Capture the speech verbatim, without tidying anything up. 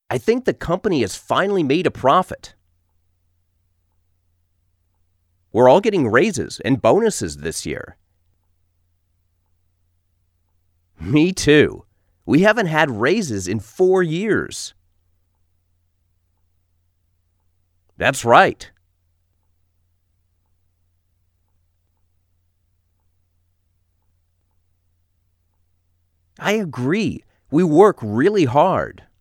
I think the company has finally made a profit. We're all getting raises and bonuses this year. Me too. We haven't had raises in four years. That's right. I agree. We work really hard.